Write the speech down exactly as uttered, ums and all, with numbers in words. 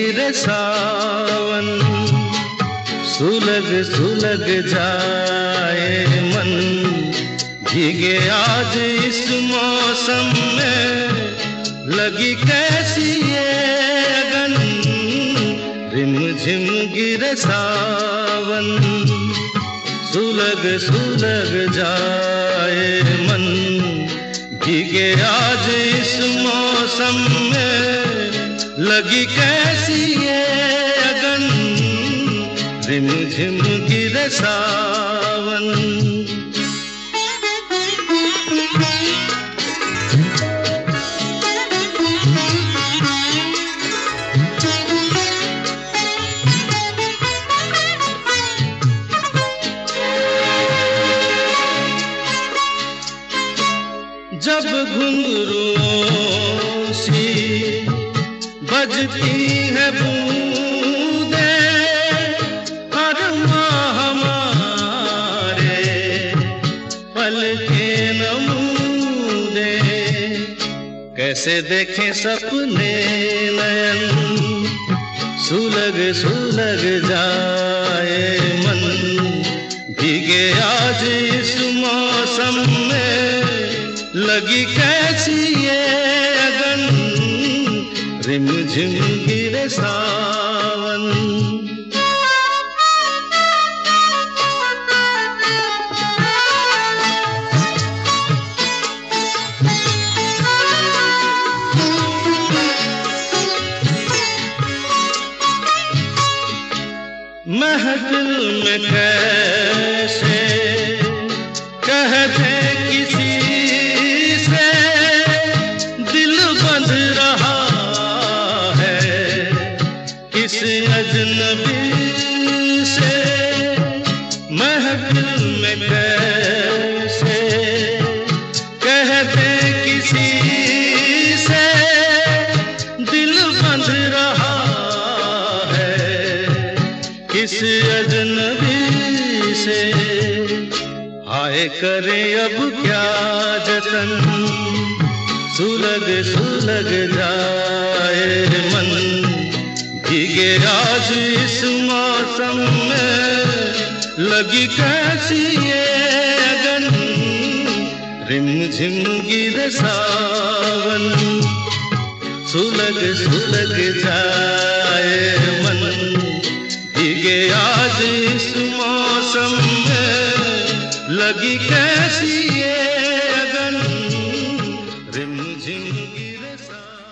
गिरे सावन, सुलग सुलग जाए मन, भीगे आज इस मौसम में, लगी कैसी ये अगन, रिम झिम गिरे सावन, सुलग सुलग जाए मन, भीगे आज इस मौसम में, लगी कैसी ये अगन, रिम झिम गिरे सावन। जब घुंघरूओं सी बजती है बूंदें, हर माह हमारे पलके नमूदे, कैसे देखें सपने नयन, सुलग सुलग जाए मन, भीगे आज इस मौसम में, लगी कैसी ये अगन, रिम झिम गिरे सावन। महफिल में कैसे कहते किसी से, दिल बंध रहा है किस अजनबी से, महफिल में कैसे कहते किसी से, दिल बंध रहा है किस अजनबी से, हाय करे अब क्या जतन, सुलग सुलग जाए मन, भीगे आज इस मौसम में, लगी कैसी ये अगन, रिम झिम गिरे सावन, सुलग सुलग जाए मन, भीगे आज इस मौसम में, लगी कैसी ये अगन, रिम झिम गिरे सावन।